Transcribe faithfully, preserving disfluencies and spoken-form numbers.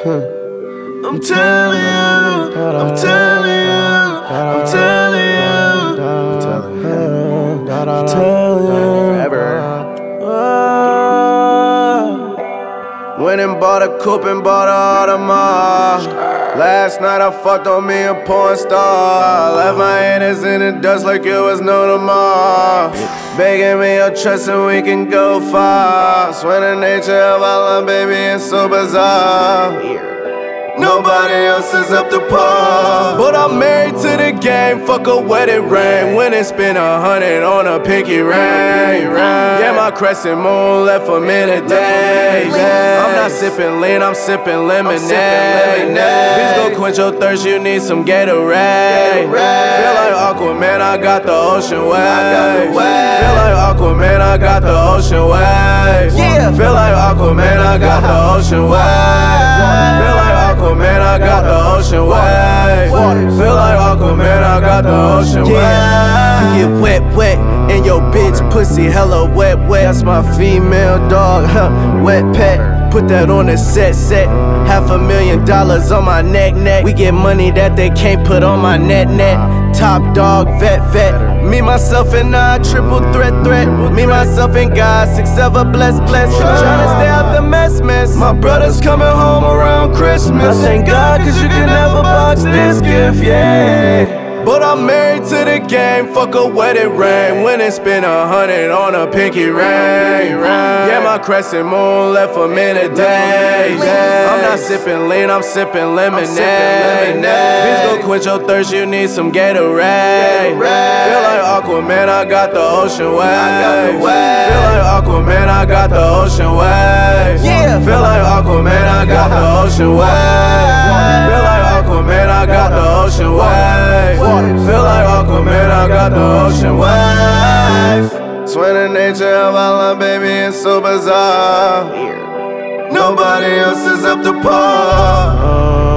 I'm telling you, I'm telling you, I'm telling you, I'm telling you, I'm telling you, forever. Went and bought a coupe and bought a Audemars. Last night I fucked on me a porn star. Left my haters in the dust like it was no tomorrow. Begging me your trust and we can go far. Swear the nature of our love, baby, it's so bizarre. Nobody else is up to par. But I'm married to the game, fuck a wedding ring. When it spend a hundred on a pinky ring. Yeah, my crescent moon left for minute days. I'm not sipping lean, I'm sipping lemonade. Bitch, go quench your thirst, you need some Gatorade. Feel like Aquaman, I got the ocean wave. Feel like Aquaman, I got the ocean wave. Feel like Aquaman, I got the ocean wave. Feel like Aquaman, I got the ocean wave. Feel like Aquaman, I got the ocean wave. You get wet, wet, and your bitch pussy hella wet, wet. That's my female dog, huh, wet pet. Put that on the set, set. Half a million dollars on my neck, neck. We get money that they can't put on my net, net. Top dog, vet, vet. Me, myself, and I, triple threat, threat. Me, myself, and God, six, ever blessed, blessed. Tryna stay out the mess, mess. My brother's coming home around Christmas. I thank God, cause you can never box this gift, yeah. But I'm married to the game, fuck a wedding ring. When it spend a hundred on a pinky ring. Yeah, my crescent moon left for minute days. I'm not sipping lean, I'm sipping lemonade. Bitch, go quench your thirst, you need some Gatorade. Feel like Aquaman, I got the ocean wave. Feel like Aquaman, I got the ocean wave. Feel like Aquaman, I got the ocean wave. Feel like Aquaman, I got the ocean wave. Feel like Aquaman, I got the ocean wave. Swear the nature of our love, baby, it's so bizarre. Nobody else is up to par.